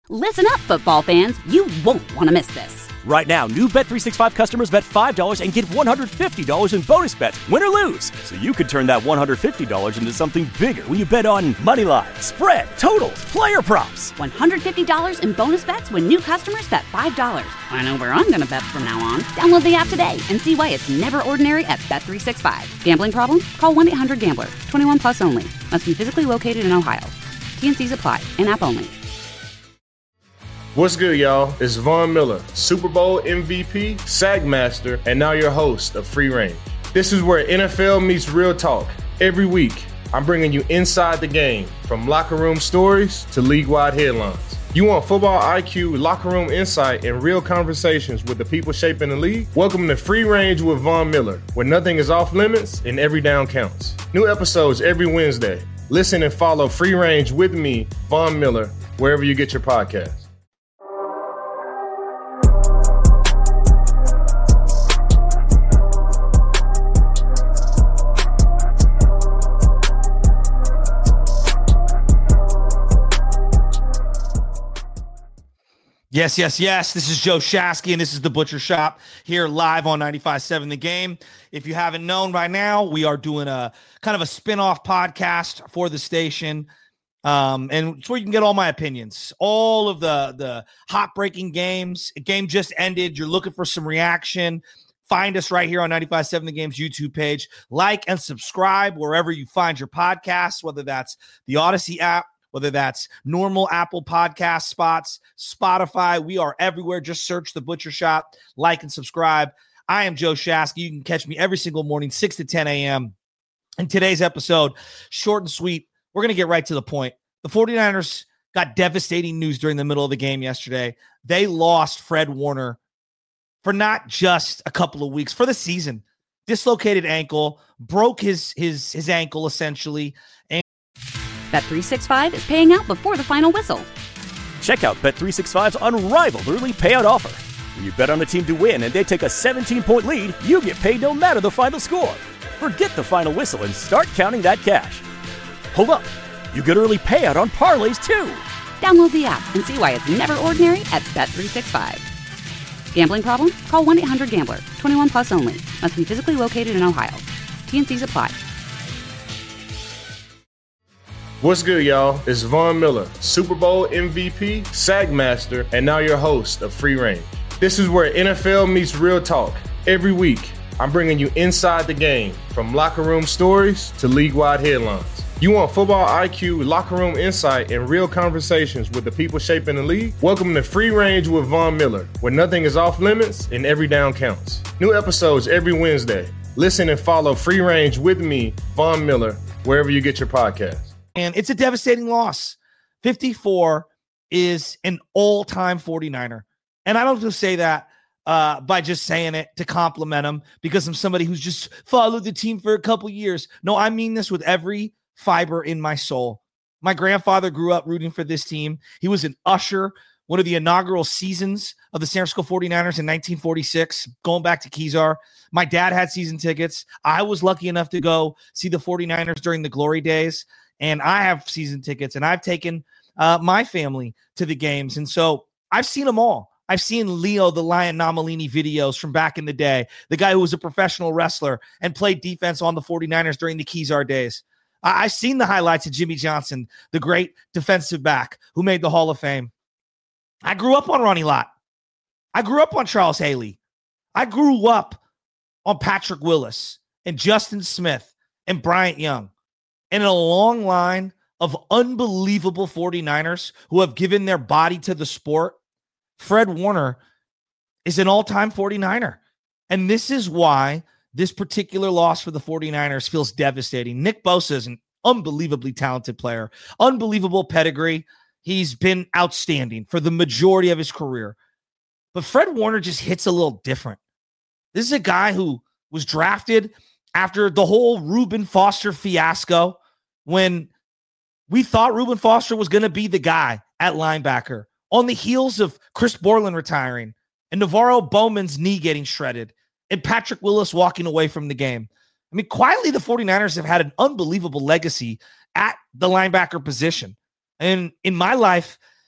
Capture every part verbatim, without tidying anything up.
Listen up, football fans. You won't want to miss this. Right now, new Bet three sixty-five customers bet five dollars and get one hundred fifty dollars in bonus bets, win or lose. So you could turn that one hundred fifty dollars into something bigger when you bet on money line, spread, totals, player props. one hundred fifty dollars in bonus bets when new customers bet five dollars. I know where I'm going to bet from now on. Download the app today and see why it's never ordinary at Bet three sixty-five. Gambling problem? Call one eight hundred gambler. twenty-one plus only. Must be physically located in Ohio. T N Cs apply. In-app only. What's good, y'all? It's Von Miller, Super Bowl M V P, Sack Master, and now your host of Free Range. This is where N F L meets real talk. Every week, I'm bringing you inside the game, from locker room stories to league-wide headlines. You want football I Q, locker room insight, and real conversations with the people shaping the league? Welcome to Free Range with Von Miller, where nothing is off limits and every down counts. New episodes every Wednesday. Listen and follow Free Range with me, Von Miller, wherever you get your podcasts. Yes, yes, yes. This is Joe Shasky, and this is The Butcher Shop here live on ninety-five point seven The Game. If you haven't known by now, we are doing a kind of a spin-off podcast for the station, um, and it's where you can get all my opinions, all of the, the hot-breaking games. A game just ended. You're looking for some reaction. Find us right here on ninety-five point seven The Game's YouTube page. Like and subscribe wherever you find your podcasts, whether that's the Odyssey app, whether that's normal Apple podcast spots, Spotify. We are everywhere. Just search The Butcher Shop, like and subscribe. I am Joe Shasky. You can catch me every single morning, six to ten a.m. In today's episode, short and sweet, we're going to get right to the point. The 49ers got devastating news during the middle of the game yesterday. They lost Fred Warner for not just a couple of weeks, for the season. Dislocated ankle, broke his, his, his ankle essentially, and Bet three sixty-five is paying out before the final whistle. Check out Bet three sixty-five's unrivaled early payout offer. When you bet on a team to win and they take a seventeen-point lead, you get paid no matter the final score. Forget the final whistle and start counting that cash. Hold up. You get early payout on parlays, too. Download the app and see why it's never ordinary at Bet three sixty-five. Gambling problem? Call one eight hundred gambler. twenty-one plus only. Must be physically located in Ohio. T N Cs apply. What's good, y'all? It's Von Miller, Super Bowl M V P, Sack Master, and now your host of Free Range. This is where N F L meets real talk. Every week, I'm bringing you inside the game, from locker room stories to league-wide headlines. You want football I Q, locker room insight, and real conversations with the people shaping the league? Welcome to Free Range with Von Miller, where nothing is off limits and every down counts. New episodes every Wednesday. Listen and follow Free Range with me, Von Miller, wherever you get your podcasts. And it's a devastating loss. fifty-four is an all-time 49er. And I don't just say that uh, by just saying it to compliment him because I'm somebody who's just followed the team for a couple years. No, I mean this with every fiber in my soul. My grandfather grew up rooting for this team. He was an usher, one of the inaugural seasons of the San Francisco 49ers in nineteen forty-six, going back to Kezar. My dad had season tickets. I was lucky enough to go see the 49ers during the glory days. And I have season tickets, and I've taken uh, my family to the games. And so I've seen them all. I've seen Leo, the Lion Nomalini videos from back in the day, the guy who was a professional wrestler and played defense on the 49ers during the Kezar days. I- I've seen the highlights of Jimmy Johnson, the great defensive back who made the Hall of Fame. I grew up on Ronnie Lott. I grew up on Charles Haley. I grew up on Patrick Willis and Justin Smith and Bryant Young. And a long line of unbelievable 49ers who have given their body to the sport. Fred Warner is an all-time 49er. And this is why this particular loss for the 49ers feels devastating. Nick Bosa is an unbelievably talented player, unbelievable pedigree. He's been outstanding for the majority of his career. But Fred Warner just hits a little different. This is a guy who was drafted after the whole Reuben Foster fiasco, when we thought Reuben Foster was going to be the guy at linebacker, on the heels of Chris Borland retiring and Navarro Bowman's knee getting shredded and Patrick Willis walking away from the game. I mean, quietly, the 49ers have had an unbelievable legacy at the linebacker position. And in my life,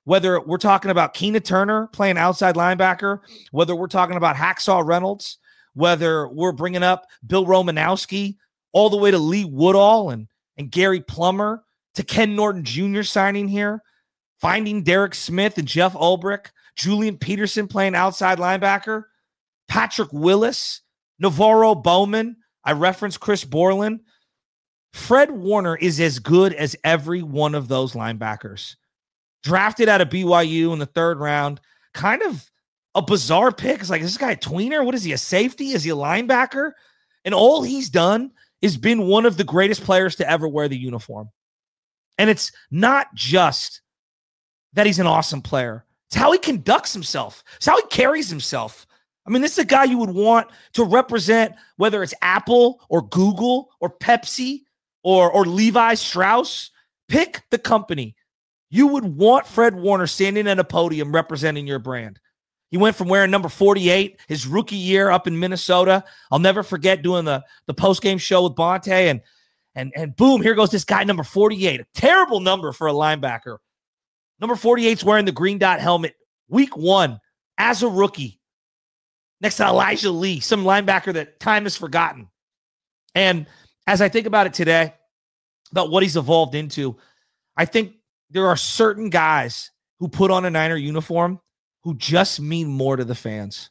whether we're talking about Keena Turner playing outside linebacker, whether we're talking about Hacksaw Reynolds, whether we're bringing up Bill Romanowski, all the way to Lee Woodall and, and Gary Plummer, to Ken Norton Junior signing here, finding Derek Smith and Jeff Ulbrich, Julian Peterson playing outside linebacker, Patrick Willis, Navarro Bowman. I referenced Chris Borland. Fred Warner is as good as every one of those linebackers. Drafted out of B Y U in the third round, kind of a bizarre pick. It's like, is this guy a tweener? What is he, a safety? Is he a linebacker? And all he's done is been one of the greatest players to ever wear the uniform. And it's not just that he's an awesome player. It's how he conducts himself. It's how he carries himself. I mean, this is a guy you would want to represent, whether it's Apple or Google or Pepsi or, or Levi Strauss. Pick the company. You would want Fred Warner standing at a podium representing your brand. He went from wearing number forty-eight his rookie year up in Minnesota. I'll never forget doing the, the post-game show with Bonte, and, and, and boom, here goes this guy, number forty-eight. A terrible number for a linebacker. Number forty-eight's wearing the green dot helmet week one as a rookie next to Elijah Lee, some linebacker that time has forgotten. And as I think about it today, about what he's evolved into, I think there are certain guys who put on a Niner uniform who just mean more to the fans,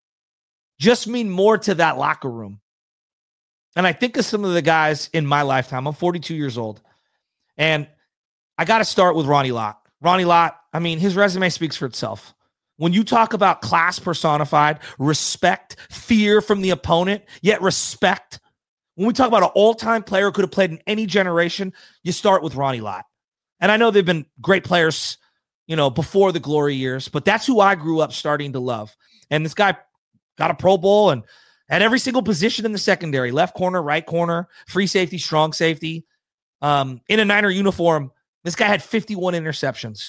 just mean more to that locker room. And I think of some of the guys in my lifetime. I'm forty-two years old. And I got to start with Ronnie Lott. Ronnie Lott, I mean, his resume speaks for itself. When you talk about class personified, respect, fear from the opponent, yet respect. When we talk about an all-time player who could have played in any generation, you start with Ronnie Lott. And I know they've been great players, you know, before the glory years, but that's who I grew up starting to love. And this guy got a Pro Bowl and at every single position in the secondary, left corner, right corner, free safety, strong safety. Um, in a Niner uniform, this guy had fifty-one interceptions.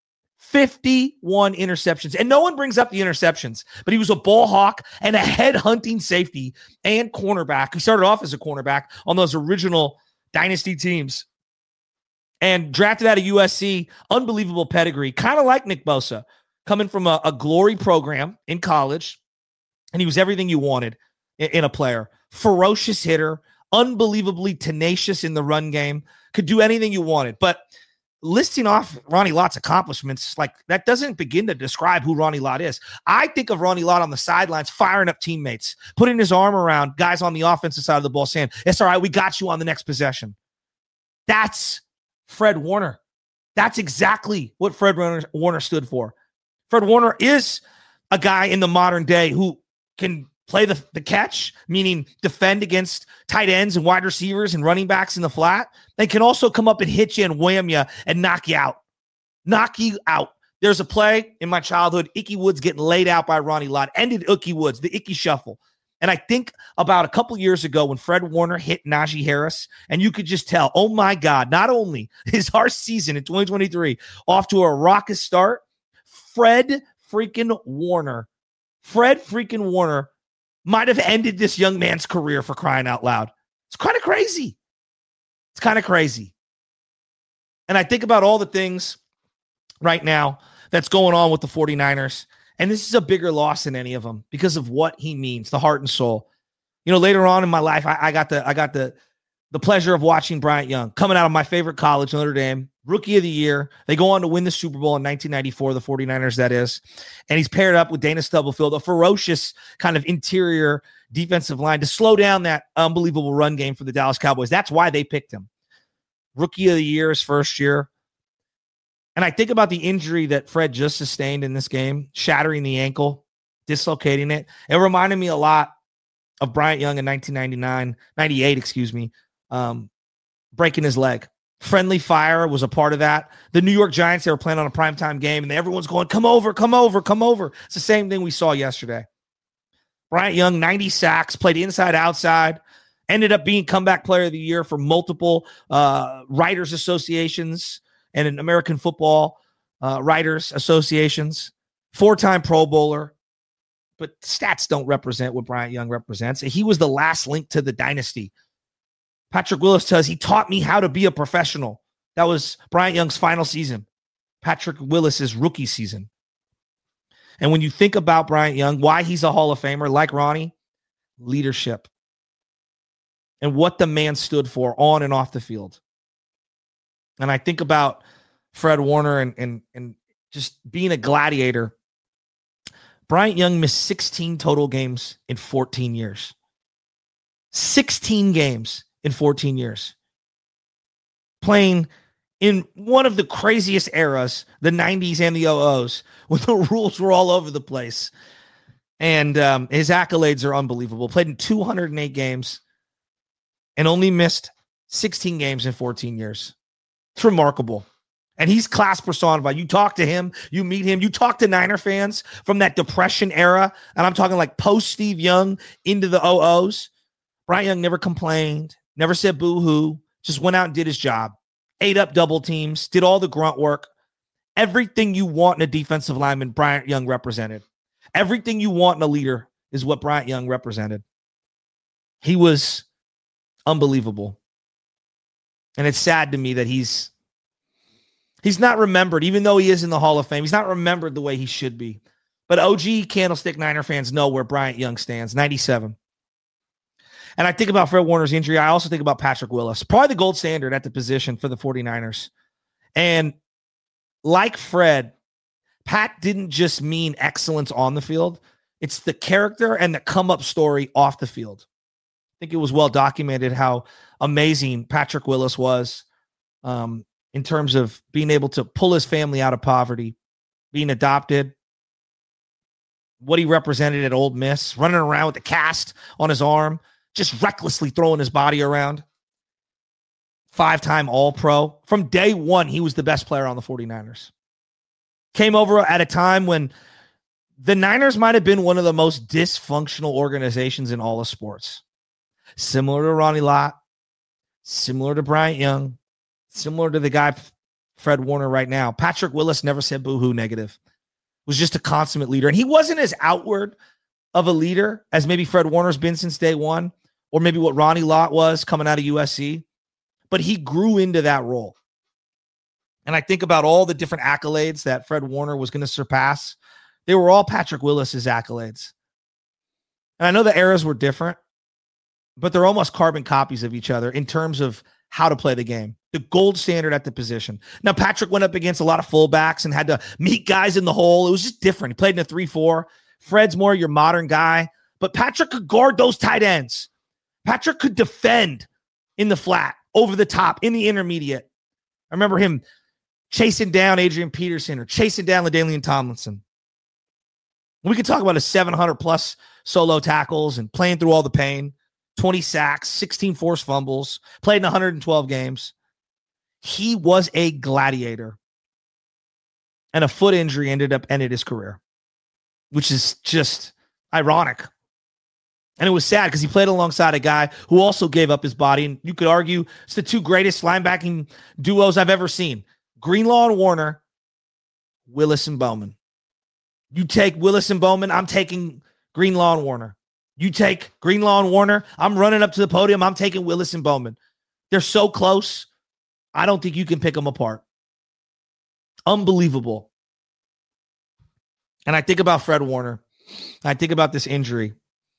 fifty-one interceptions. And no one brings up the interceptions, but he was a ball hawk and a head-hunting safety and cornerback. He started off as a cornerback on those original dynasty teams. And drafted out of U S C, unbelievable pedigree, kind of like Nick Bosa, coming from a, a glory program in college. And he was everything you wanted in, in a player. Ferocious hitter, unbelievably tenacious in the run game, could do anything you wanted. But listing off Ronnie Lott's accomplishments, like that doesn't begin to describe who Ronnie Lott is. I think of Ronnie Lott on the sidelines, firing up teammates, putting his arm around guys on the offensive side of the ball, saying, it's all right, we got you on the next possession. That's Fred Warner. That's exactly what Fred Warner stood for. Fred Warner is a guy in the modern day who can play the, the catch, meaning defend against tight ends and wide receivers and running backs in the flat. They can also come up and hit you and wham you and knock you out. Knock you out. There's a play in my childhood, Ickey Woods getting laid out by Ronnie Lott, ended Ickey Woods, the Ickey shuffle. And I think about a couple years ago when Fred Warner hit Najee Harris, and you could just tell, oh my God, not only is our season in twenty twenty-three off to a raucous start, Fred freaking Warner, Fred freaking Warner might have ended this young man's career, for crying out loud. It's kind of crazy. It's kind of crazy. And I think about all the things right now that's going on with the 49ers. And this is a bigger loss than any of them because of what he means, the heart and soul. You know, later on in my life, I, I got the I got the the pleasure of watching Bryant Young coming out of my favorite college, Notre Dame, rookie of the year. They go on to win the Super Bowl in nineteen ninety-four, the 49ers, that is. And he's paired up with Dana Stubblefield, a ferocious kind of interior defensive line to slow down that unbelievable run game for the Dallas Cowboys. That's why they picked him. Rookie of the year, his first year. And I think about the injury that Fred just sustained in this game, shattering the ankle, dislocating it. It reminded me a lot of Bryant Young in nineteen ninety-nine, ninety-eight, excuse me, um, breaking his leg. Friendly Fire was a part of that. The New York Giants, they were playing on a primetime game, and everyone's going, come over, come over, come over. It's the same thing we saw yesterday. Bryant Young, ninety sacks, played inside, outside, ended up being comeback player of the year for multiple uh, writers associations and an American football uh, writers associations, four-time Pro Bowler. But stats don't represent what Bryant Young represents. He was the last link to the dynasty. Patrick Willis says, he taught me how to be a professional. That was Bryant Young's final season. Patrick Willis's rookie season. And when you think about Bryant Young, why he's a Hall of Famer, like Ronnie, leadership and what the man stood for on and off the field. And I think about Fred Warner and, and, and just being a gladiator. Bryant Young missed sixteen total games in fourteen years. sixteen games in fourteen years. Playing in one of the craziest eras, the nineties and the oh ohs, when the rules were all over the place. And um, his accolades are unbelievable. Played in two hundred eight games and only missed sixteen games in fourteen years. It's remarkable. And he's class personified. You talk to him, you meet him, you talk to Niner fans from that Depression era, and I'm talking like post Steve Young into the oh ohs. Bryant Young never complained, never said boo-hoo, just went out and did his job. Ate up double teams, did all the grunt work. Everything you want in a defensive lineman, Bryant Young represented. Everything you want in a leader is what Bryant Young represented. He was unbelievable. And it's sad to me that he's he's not remembered, even though he is in the Hall of Fame. He's not remembered the way he should be. But O G Candlestick Niner fans know where Bryant Young stands, ninety-seven. And I think about Fred Warner's injury. I also think about Patrick Willis, probably the gold standard at the position for the 49ers. And like Fred, Pat didn't just mean excellence on the field. It's the character and the come-up story off the field. I think it was well documented how amazing Patrick Willis was um, in terms of being able to pull his family out of poverty, being adopted, what he represented at Ole Miss, running around with the cast on his arm, just recklessly throwing his body around. Five-time All-Pro. From day one, he was the best player on the 49ers. Came over at a time when the Niners might have been one of the most dysfunctional organizations in all of sports. Similar to Ronnie Lott, similar to Bryant Young, similar to the guy Fred Warner right now. Patrick Willis never said boo-hoo negative. Was just a consummate leader. And he wasn't as outward of a leader as maybe Fred Warner's been since day one, or maybe what Ronnie Lott was coming out of U S C. But he grew into that role. And I think about all the different accolades that Fred Warner was going to surpass. They were all Patrick Willis's accolades. And I know the eras were different, but they're almost carbon copies of each other in terms of how to play the game. The gold standard at the position. Now, Patrick went up against a lot of fullbacks and had to meet guys in the hole. It was just different. He played in a three four. Fred's more your modern guy. But Patrick could guard those tight ends. Patrick could defend in the flat, over the top, in the intermediate. I remember him chasing down Adrian Peterson or chasing down LaDainian Tomlinson. We could talk about his seven hundred plus solo tackles and playing through all the pain, twenty sacks, sixteen forced fumbles, played in one hundred twelve games. He was a gladiator. And a foot injury ended up ended his career, which is just ironic. And it was sad because he played alongside a guy who also gave up his body. And you could argue it's the two greatest linebacking duos I've ever seen. Greenlaw and Warner, Willis and Bowman. You take Willis and Bowman, I'm taking Greenlaw and Warner. You take Greenlaw and Warner, I'm running up to the podium, I'm taking Willis and Bowman. They're so close, I don't think you can pick them apart. Unbelievable. And I think about Fred Warner. I think about this injury.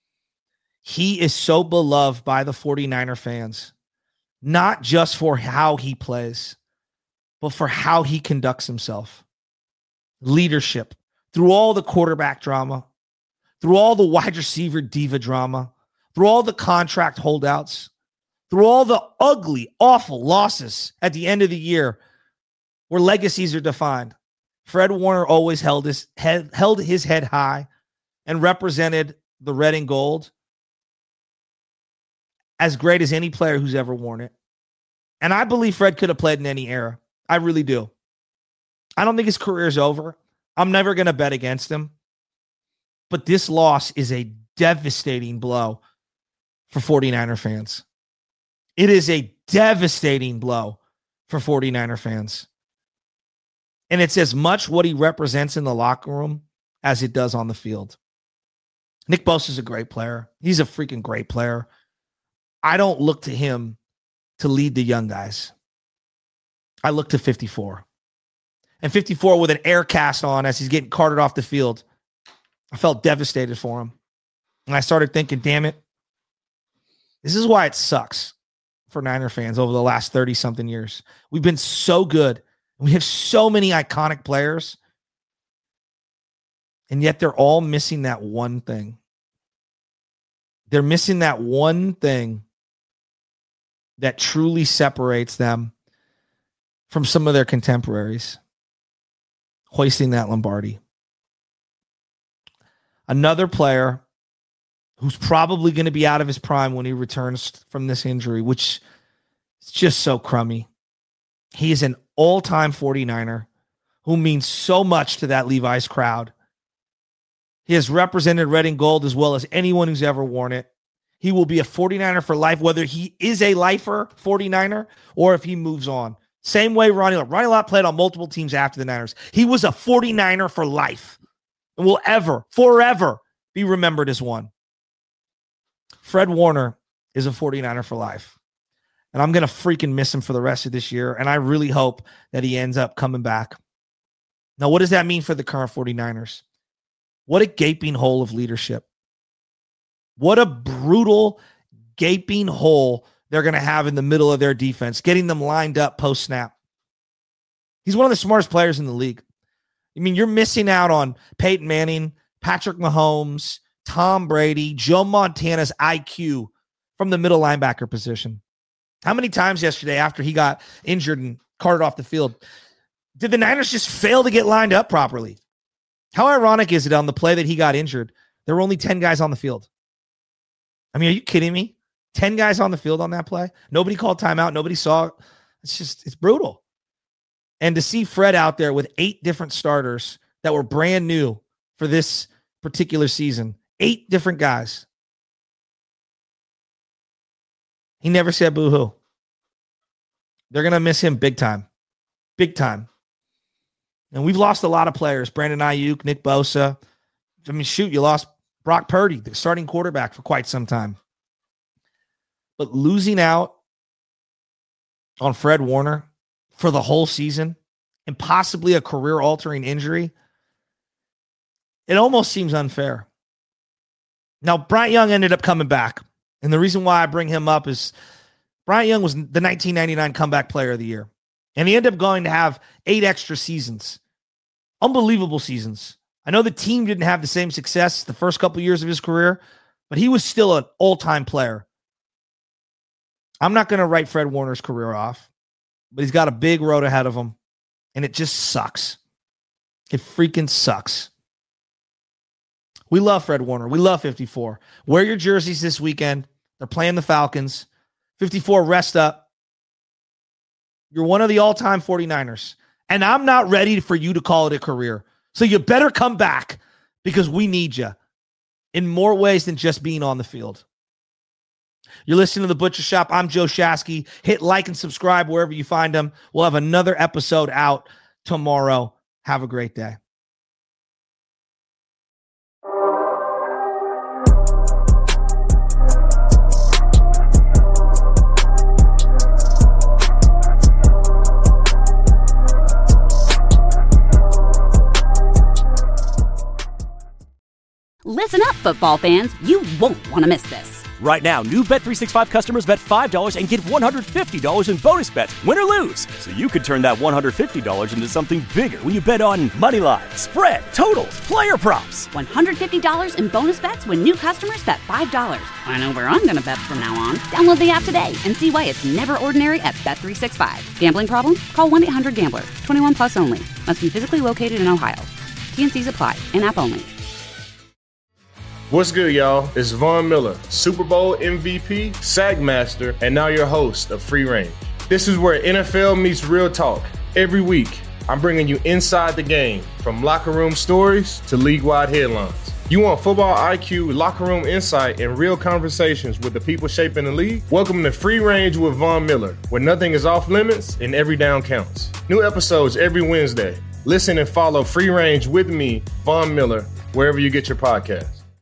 He is so beloved by the 49er fans, not just for how he plays, but for how he conducts himself. Leadership. Through all the quarterback drama, through all the wide receiver diva drama, through all the contract holdouts, through all the ugly, awful losses at the end of the year where legacies are defined, Fred Warner always held his head, held his head high and represented the red and gold as great as any player who's ever worn it. And I believe Fred could have played in any era. I really do. I don't think his career's over. I'm never going to bet against him. But this loss is a devastating blow for 49er fans. It is a devastating blow for 49er fans. And it's as much what he represents in the locker room as it does on the field. Nick Bosa is a great player. He's a freaking great player. I don't look to him to lead the young guys. I look to fifty-four. and fifty-four with an air cast on as he's getting carted off the field. I felt devastated for him. And I started thinking, damn it, this is why it sucks for Niner fans over the last thirty-something years. We've been so good. We have so many iconic players, and yet they're all missing that one thing. They're missing that one thing that truly separates them from some of their contemporaries. Hoisting that Lombardi. Another player who's probably going to be out of his prime when he returns from this injury, which is just so crummy. He is an all-time forty-niner who means so much to that Levi's crowd. He has represented red and gold as well as anyone who's ever worn it. He will be a forty-niner for life, whether he is a lifer forty-niner or if he moves on. Same way Ronnie Lott. Ronnie Lott played on multiple teams after the Niners. He was a forty-niner for life and will ever, forever be remembered as one. Fred Warner is a forty-niner for life. And I'm going to freaking miss him for the rest of this year. And I really hope that he ends up coming back. Now, what does that mean for the current forty-niners? What a gaping hole of leadership. What a brutal, gaping hole they're going to have in the middle of their defense, getting them lined up post-snap. He's one of the smartest players in the league. I mean, you're missing out on Peyton Manning, Patrick Mahomes, Tom Brady, Joe Montana's I Q from the middle linebacker position. How many times yesterday after he got injured and carted off the field did the Niners just fail to get lined up properly? How ironic is it on the play that he got injured, there were only ten guys on the field? I mean, are you kidding me? ten guys on the field on that play. Nobody called timeout. Nobody saw it. It's just, it's brutal. And to see Fred out there with eight different starters that were brand new for this particular season, eight different guys. He never said boo-hoo. They're going to miss him big time. Big time. And we've lost a lot of players. Brandon Ayuk, Nick Bosa. I mean, shoot, you lost Brock Purdy, the starting quarterback, for quite some time. But losing out on Fred Warner for the whole season and possibly a career-altering injury, it almost seems unfair. Now, Bryant Young ended up coming back. And the reason why I bring him up is Bryant Young was the nineteen ninety-nine Comeback Player of the Year. And he ended up going to have eight extra seasons. Unbelievable seasons. I know the team didn't have the same success the first couple years of his career, but he was still an all-time player. I'm not going to write Fred Warner's career off, but he's got a big road ahead of him, and it just sucks. It freaking sucks. We love Fred Warner. We love fifty-four. Wear your jerseys this weekend. They're playing the Falcons. fifty-four, rest up. You're one of the all-time forty-niners, and I'm not ready for you to call it a career. So you better come back because we need you in more ways than just being on the field. You're listening to The Butcher Shop. I'm Joe Shasky. Hit like and subscribe wherever you find them. We'll have another episode out tomorrow. Have a great day. Listen up, football fans. You won't want to miss this. Right now, new Bet three sixty-five customers bet five dollars and get one hundred fifty dollars in bonus bets, win or lose. So you could turn that one hundred fifty dollars into something bigger when you bet on money line, spread, totals, player props. one hundred fifty dollars in bonus bets when new customers bet five dollars. I know where I'm going to bet from now on. Download the app today and see why it's never ordinary at Bet three sixty-five. Gambling problem? Call one eight hundred gambler. twenty-one plus only. Must be physically located in Ohio. T N Cs apply. In-app only. What's good, y'all? It's Von Miller, Super Bowl M V P, Sack Master, and now your host of Free Range. This is where N F L meets real talk. Every week, I'm bringing you inside the game, from locker room stories to league-wide headlines. You want football I Q, locker room insight, and real conversations with the people shaping the league? Welcome to Free Range with Von Miller, where nothing is off limits and every down counts. New episodes every Wednesday. Listen and follow Free Range with me, Von Miller, wherever you get your podcasts.